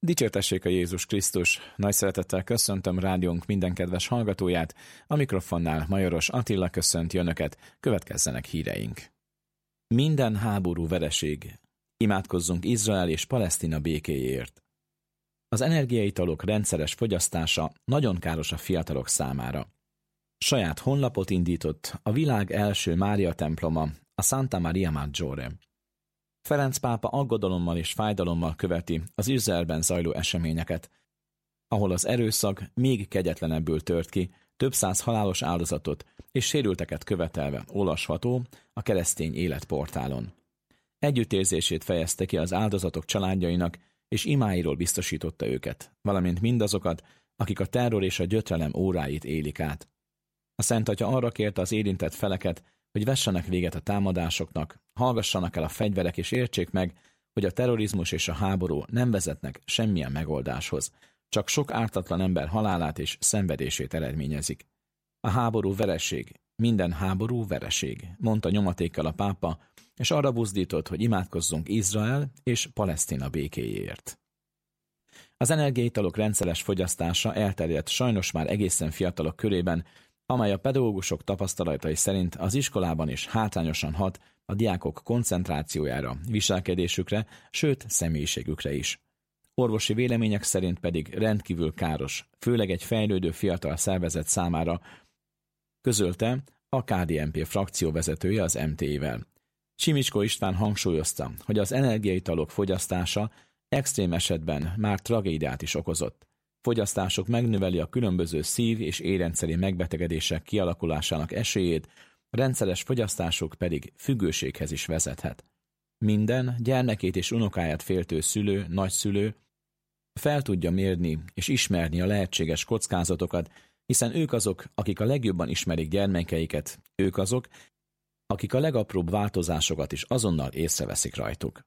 Dicsértessék a Jézus Krisztus! Nagy szeretettel köszöntöm rádiónk minden kedves hallgatóját, a mikrofonnál Majoros Attila köszönti önöket, következzenek híreink. Minden háború vereség. Imádkozzunk Izrael és Palesztina békéjéért. Az energiaitalok rendszeres fogyasztása nagyon káros a fiatalok számára. Saját honlapot indított a világ első Mária temploma, a Santa Maria Maggiore. Ferenc pápa aggodalommal és fájdalommal követi az Izraelben zajló eseményeket, ahol az erőszak még kegyetlenebbül tört ki, több száz halálos áldozatot és sérülteket követelve olvasható a Keresztény Élet portálon. Együttérzését fejezte ki az áldozatok családjainak, és imáiról biztosította őket, valamint mindazokat, akik a terror és a gyötrelem óráit élik át. A Szent Atya arra kérte az érintett feleket, hogy vessenek véget a támadásoknak, hallgassanak el a fegyverek és értsék meg, hogy a terrorizmus és a háború nem vezetnek semmilyen megoldáshoz, csak sok ártatlan ember halálát és szenvedését eredményezik. A háború vereség, minden háború vereség, mondta nyomatékkal a pápa, és arra buzdított, hogy imádkozzunk Izrael és Palesztina békéjéért. Az energiaitalok rendszeres fogyasztása elterjedt sajnos már egészen fiatalok körében, amely a pedagógusok tapasztalatai szerint az iskolában is hátrányosan hat a diákok koncentrációjára, viselkedésükre, sőt személyiségükre is. Orvosi vélemények szerint pedig rendkívül káros, főleg egy fejlődő fiatal szervezet számára, közölte a KDNP frakció vezetője az MT-vel. Simicskó István hangsúlyozta, hogy az energiaitalok fogyasztása extrém esetben már tragédiát is okozott. Fogyasztásuk megnöveli a különböző szív- és érrendszeri megbetegedések kialakulásának esélyét, rendszeres fogyasztásuk pedig függőséghez is vezethet. Minden gyermekét és unokáját féltő szülő, nagyszülő fel tudja mérni és ismerni a lehetséges kockázatokat, hiszen ők azok, akik a legjobban ismerik gyermekeiket, ők azok, akik a legapróbb változásokat is azonnal észreveszik rajtuk.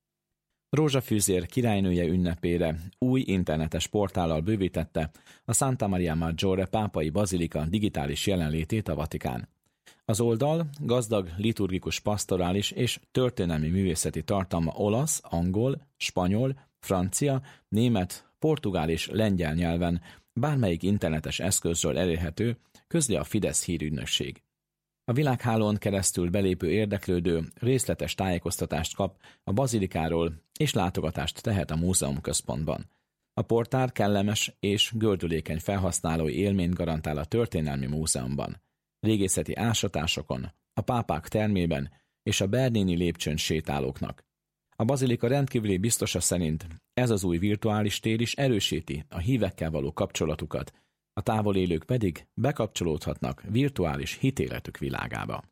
Rózsafűzér királynője ünnepére új internetes portállal bővítette a Santa Maria Maggiore pápai bazilika digitális jelenlétét a Vatikán. Az oldal gazdag liturgikus, pastorális és történelmi művészeti tartalma olasz, angol, spanyol, francia, német, portugál és lengyel nyelven bármelyik internetes eszközről elérhető, közli a Fidesz hírügynökség. A világhálón keresztül belépő érdeklődő részletes tájékoztatást kap a bazilikáról, és látogatást tehet a múzeumközpontban. A portál kellemes és gördülékeny felhasználói élményt garantál a történelmi múzeumban, régészeti ásatásokon, a pápák termében és a Bernini lépcsőn sétálóknak. A bazilika rendkívüli biztosa szerint ez az új virtuális tér is erősíti a hívekkel való kapcsolatukat, a távol élők pedig bekapcsolódhatnak virtuális hitéletük világába.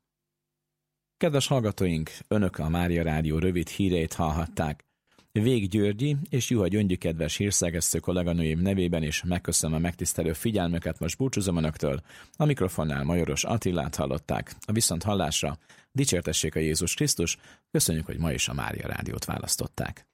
Kedves hallgatóink, önök a Mária Rádió rövid híreit hallhatták. Vég Györgyi és Juha Gyöngyi kedves hírszerkesztő kolléganőim nevében is megköszönöm a megtisztelő figyelmüket, most búcsúzom önöktől. A mikrofonnál Majoros Attilát hallották. A viszonthallásra dicsértessék a Jézus Krisztus, köszönjük, hogy ma is a Mária Rádiót választották.